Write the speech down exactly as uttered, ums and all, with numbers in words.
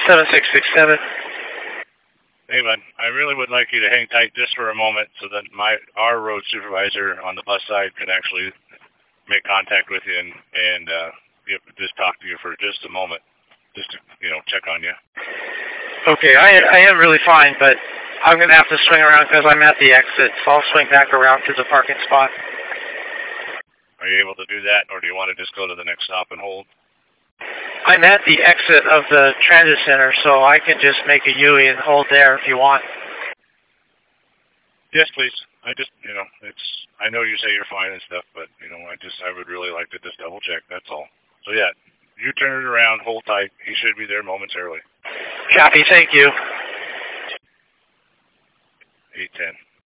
seven six six seven. Hey, bud, I really would like you to hang tight just for a moment so that my our road supervisor on the bus side can actually make contact with you and, and uh, just talk to you for just a moment, just to, you know, check on you. Okay, I, I am really fine, but I'm going to have to swing around because I'm at the exit, so I'll swing back around to the parking spot. Are you able to do that, or do you want to just go to the next stop and hold? I'm at the exit of the transit center, so I can just make a U and hold there if you want. Yes, please. I just, you know, it's, I know you say you're fine and stuff, but, you know, I just, I would really like to just double check, that's all. So, yeah, you turn it around, hold tight. He should be there momentarily. Copy, thank you. eight ten.